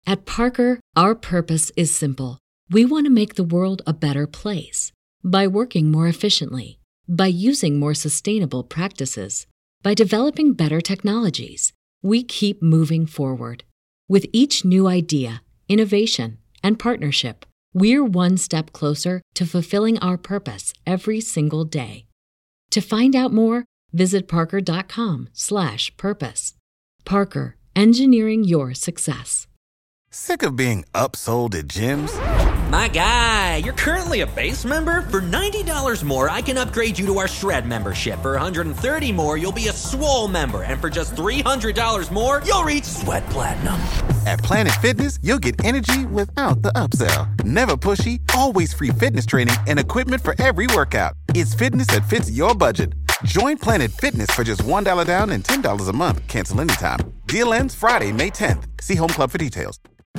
At Parker, our purpose is simple. We want to make the world a better place by working more efficiently, by using more sustainable practices, by developing better technologies. We keep moving forward. With each new idea, innovation, and partnership, we're one step closer to fulfilling our purpose every single day. To find out more, visit parker.com/purpose. Parker, engineering your success. Sick of being upsold at gyms? My guy, you're currently a base member? For $90 more, I can upgrade you to our Shred membership. For $130 more, you'll be a Swole member. And for just $300 more, you'll reach Sweat Platinum. At Planet Fitness, you'll get energy without the upsell. Never pushy, always free fitness training and equipment for every workout. It's fitness that fits your budget. Join Planet Fitness for just $1 down and $10 a month. Cancel anytime. Deal ends Friday, May 10th. See Home Club for details.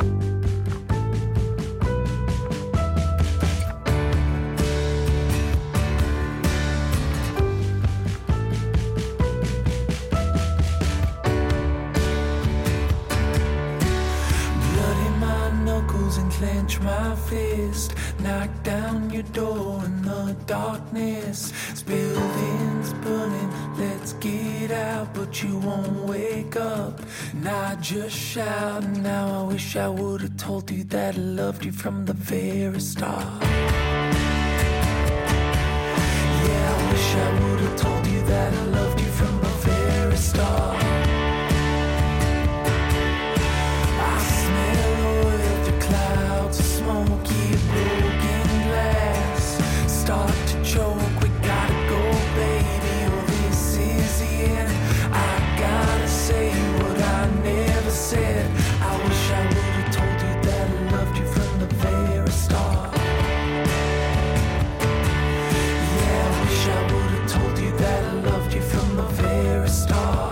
Clench my fist, knock down your door in the darkness. Buildings burning, let's get out, but you won't wake up. And I just shout, and now I wish I would have told you that I loved you from the very start. Yeah, I wish I would have told you that I loved you from the very start. Smoky broken glass, start to choke. We gotta go, baby, or this is the end. I gotta say what I never said. I wish I would have told you that I loved you from the very start. Yeah, I wish I would have told you that I loved you from the very start.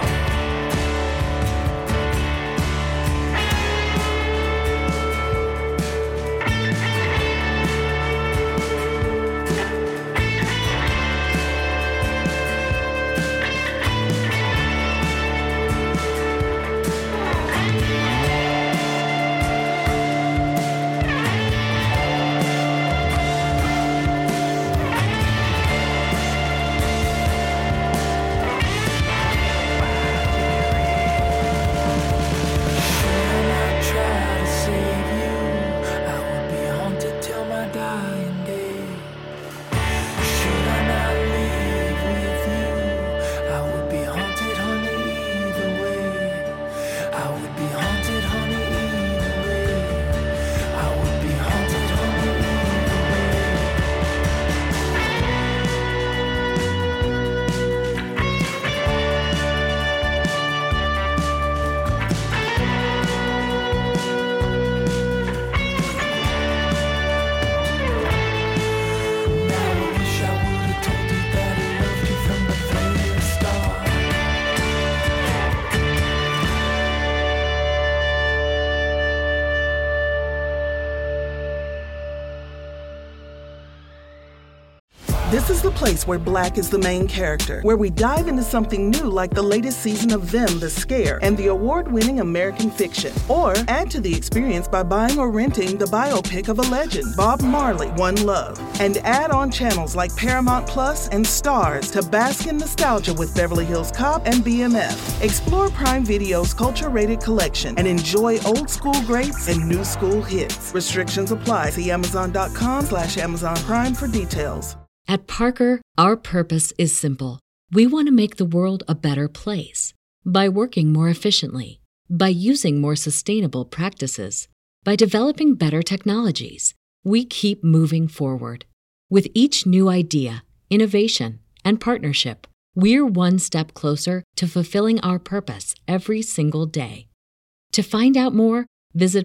This is the place where Black is the main character, where we dive into something new like the latest season of Them, The Scare, and the award-winning American Fiction. Or add to the experience by buying or renting the biopic of a legend, Bob Marley, One Love. And add on channels like Paramount Plus and Stars to bask in nostalgia with Beverly Hills Cop and BMF. Explore Prime Video's culture-rated collection and enjoy old school greats and new school hits. Restrictions apply. See Amazon.com/Amazon Prime for details. At Parker, our purpose is simple. We want to make the world a better place by working more efficiently, by using more sustainable practices, by developing better technologies. We keep moving forward. With each new idea, innovation, and partnership, we're one step closer to fulfilling our purpose every single day. To find out more, visit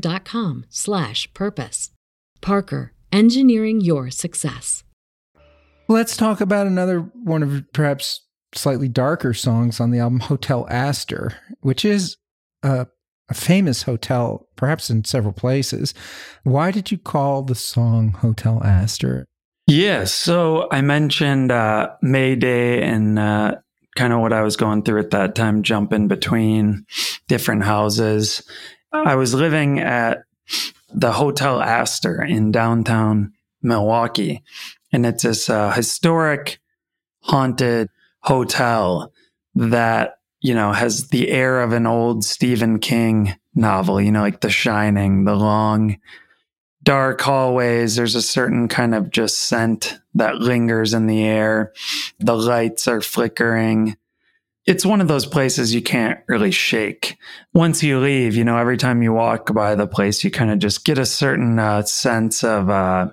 parker.com/purpose. Parker, engineering your success. Let's talk about another one of perhaps slightly darker songs on the album, Hotel Astor, which is a famous hotel, perhaps in several places. Why did you call the song Hotel Astor? Yeah, so I mentioned Mayday and kind of what I was going through at that time, jumping between different houses. I was living at the Hotel Astor in downtown Milwaukee, and it's this historic haunted hotel that, has the air of an old Stephen King novel, like The Shining, the long, dark hallways. There's a certain kind of just scent that lingers in the air. The lights are flickering. It's one of those places you can't really shake. Once you leave, every time you walk by the place, you kind of just get a certain sense of, a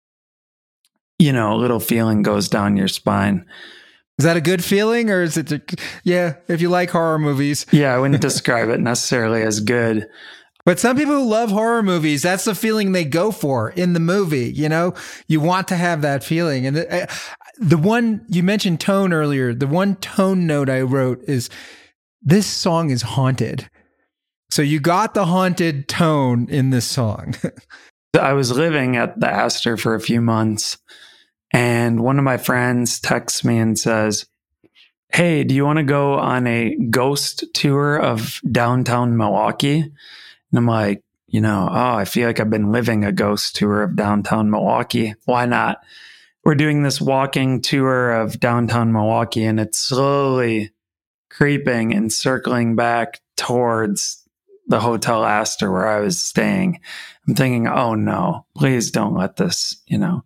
little feeling goes down your spine. Is that a good feeling, or is it? If you like horror movies. Yeah, I wouldn't describe it necessarily as good. But some people who love horror movies, that's the feeling they go for in the movie. You want to have that feeling. And the one you mentioned tone earlier, the one tone note I wrote is this song is haunted. So you got the haunted tone in this song. I was living at the Astor for a few months, and one of my friends texts me and says, "Hey, do you want to go on a ghost tour of downtown Milwaukee?" And I'm like, I feel like I've been living a ghost tour of downtown Milwaukee. Why not? We're doing this walking tour of downtown Milwaukee, and it's slowly creeping and circling back towards the Hotel Astor where I was staying. I'm thinking, oh no, please don't let this,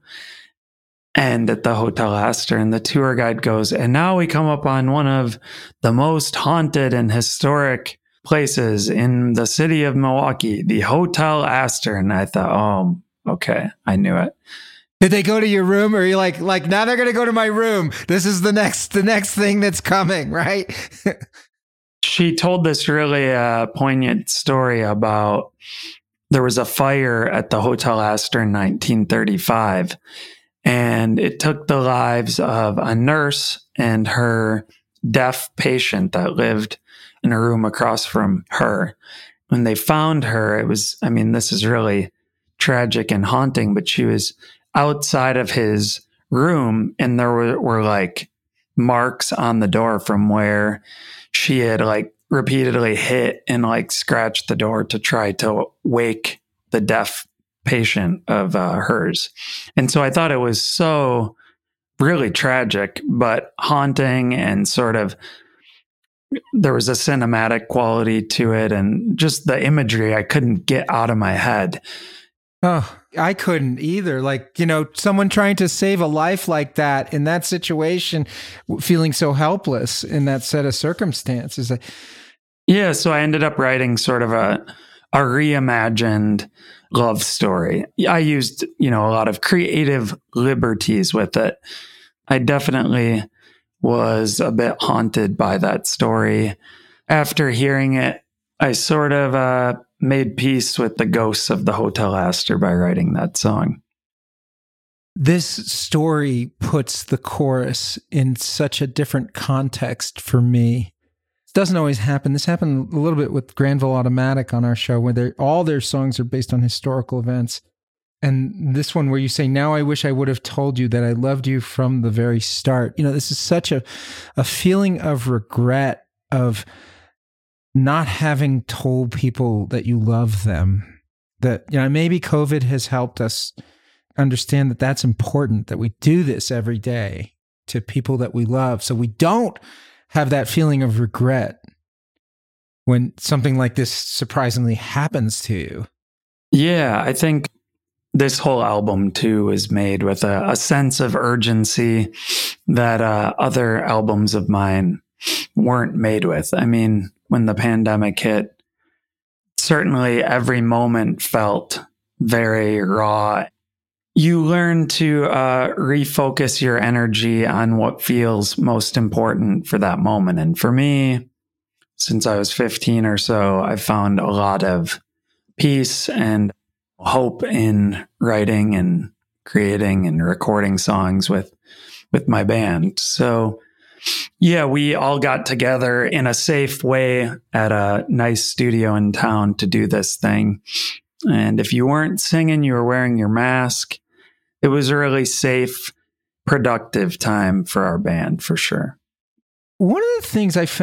end at the Hotel Astor. And the tour guide goes, and now we come up on one of the most haunted and historic places in the city of Milwaukee, the Hotel Astor. And I thought, oh, okay, I knew it. Did they go to your room, or are you like now they're going to go to my room? This is the next thing that's coming, right? She told this really poignant story about there was a fire at the Hotel Astor in 1935, and it took the lives of a nurse and her deaf patient that lived in a room across from her. When they found her, this is really tragic and haunting, but she was outside of his room, and there were like marks on the door from where she had like repeatedly hit and like scratched the door to try to wake the deaf patient of hers. And so I thought it was so really tragic, but haunting, and sort of there was a cinematic quality to it, and just the imagery I couldn't get out of my head. Oh, I couldn't either. Like, someone trying to save a life like that in that situation, feeling so helpless in that set of circumstances. Yeah, so I ended up writing sort of a reimagined love story. I used, a lot of creative liberties with it. I definitely was a bit haunted by that story. After hearing it, I sort of made peace with the ghosts of the Hotel Astor by writing that song. This story puts the chorus in such a different context for me. It doesn't always happen. This happened a little bit with Granville Automatic on our show, where all their songs are based on historical events. And this one where you say, now I wish I would have told you that I loved you from the very start. This is such a feeling of regret, of not having told people that you love them. That, maybe COVID has helped us understand that that's important, that we do this every day to people that we love, so we don't have that feeling of regret when something like this surprisingly happens to you. Yeah, I think this whole album too is made with a sense of urgency that other albums of mine weren't made with. I mean, when the pandemic hit, certainly every moment felt very raw. You learn to refocus your energy on what feels most important for that moment. And for me, since I was 15 or so, I found a lot of peace and hope in writing and creating and recording songs with my band. So yeah, we all got together in a safe way at a nice studio in town to do this thing. And if you weren't singing, you were wearing your mask. It was a really safe, productive time for our band, for sure. One of the things I found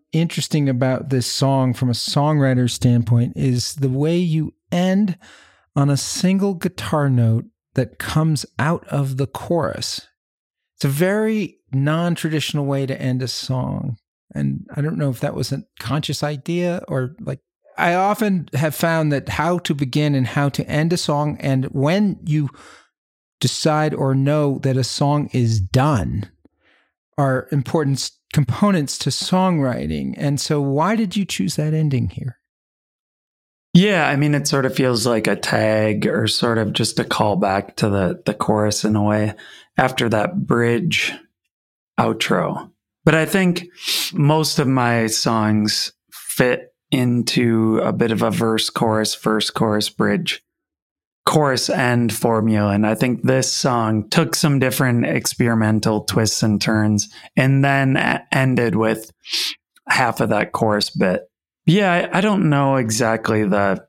interesting about this song from a songwriter's standpoint is the way you end on a single guitar note that comes out of the chorus. It's a very non-traditional way to end a song. And I don't know if that was a conscious idea or like, I often have found that how to begin and how to end a song, and when you decide or know that a song is done, are important components to songwriting. And so why did you choose that ending here? Yeah, I mean, it sort of feels like a tag or sort of just a callback to the chorus in a way after that bridge outro. But I think most of my songs fit into a bit of a verse, chorus, bridge, chorus end formula. And I think this song took some different experimental twists and turns and then ended with half of that chorus bit. Yeah, I don't know exactly the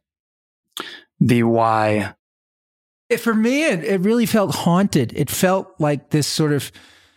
why. For me, it really felt haunted. It felt like this sort of,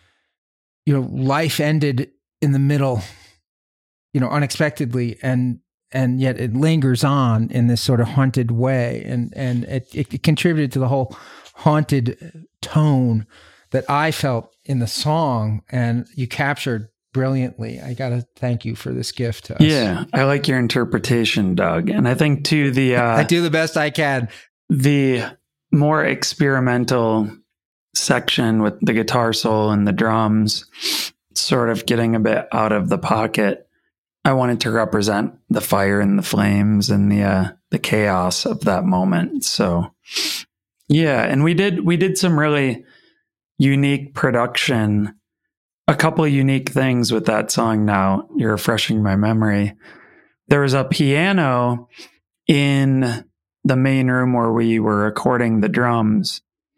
life ended in the middle, unexpectedly, and yet it lingers on in this sort of haunted way, and it contributed to the whole haunted tone that I felt in the song, and you captured brilliantly. I got to thank you for this gift to us. Yeah, I like your interpretation, Doug. And I think too I do the best I can. The more experimental section with the guitar solo and the drums sort of getting a bit out of the pocket. I wanted to represent the fire and the flames and the chaos of that moment. So yeah, and we did some really unique production. A couple of unique things with that song now. You're refreshing my memory. There was a piano in the main room where we were recording the drums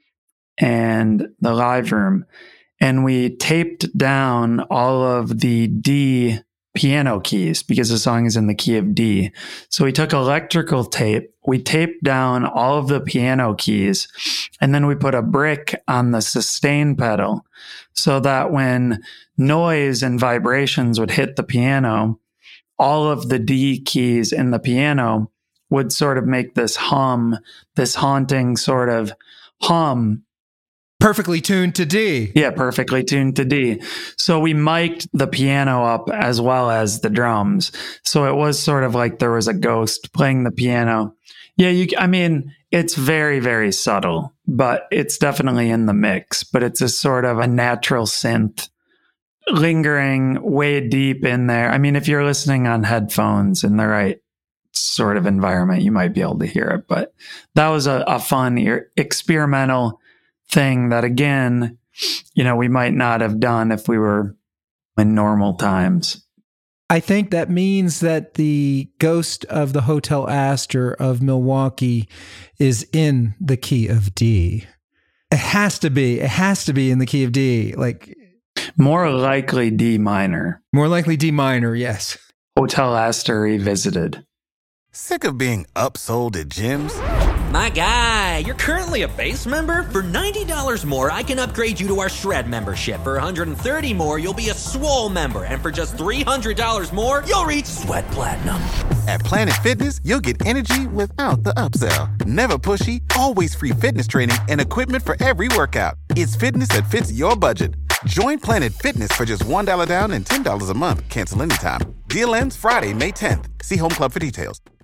and the live room. And we taped down all of the D piano keys because the song is in the key of D. So we took electrical tape, we taped down all of the piano keys, and then we put a brick on the sustain pedal so that when noise and vibrations would hit the piano, all of the D keys in the piano would sort of make this hum, this haunting sort of hum. Perfectly tuned to D. Yeah, perfectly tuned to D. So we mic'd the piano up as well as the drums. So it was sort of like there was a ghost playing the piano. Yeah, it's very, very subtle, but it's definitely in the mix. But it's a sort of a natural synth lingering way deep in there. I mean, if you're listening on headphones in the right sort of environment, you might be able to hear it. But that was a fun experimental thing that, again, we might not have done if we were in normal times. I think that means that the ghost of the Hotel Astor of Milwaukee is in the key of D. It has to be in the key of D. Like, more likely D minor. More likely D minor, yes. Hotel Astor Revisited. Sick of being upsold at gyms? My guy, you're currently a base member? For $90 more, I can upgrade you to our Shred membership. For $130 more, you'll be a Swole member. And for just $300 more, you'll reach Sweat Platinum. At Planet Fitness, you'll get energy without the upsell. Never pushy, always free fitness training and equipment for every workout. It's fitness that fits your budget. Join Planet Fitness for just $1 down and $10 a month. Cancel anytime. Deal ends Friday, May 10th. See Home Club for details.